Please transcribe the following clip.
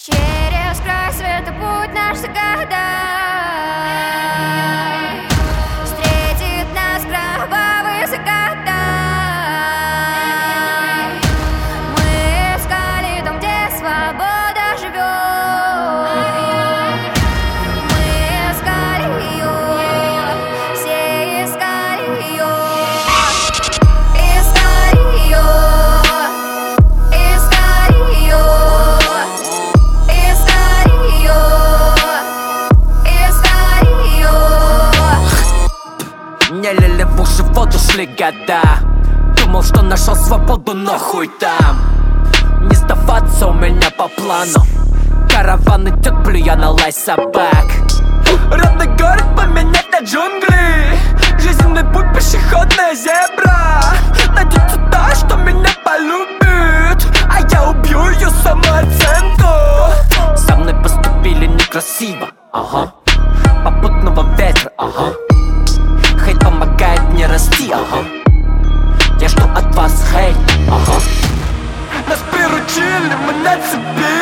Через край света путь наш загадай. Встретит нас кровавый загадай. Мы искали там, где свобода живет. Мы искали ее, все искали ее. Искали ее, искали ее. Не лили в уши воду, шли года. Думал, что нашел свободу, но хуй там. Не сдаваться у меня по плану. Караван идет, плюя на лай собак. Родной город поменять на джунгли. Жизненный путь, пешеходная зебра. Найдется та, что меня полюбит, а я убью ее самооценку. Со мной поступили некрасиво, ага. Попутного ветра, ага. Хейт помогает мне расти, ага. Я жду от вас хейт, ага. Нас приручили, мы на цепи.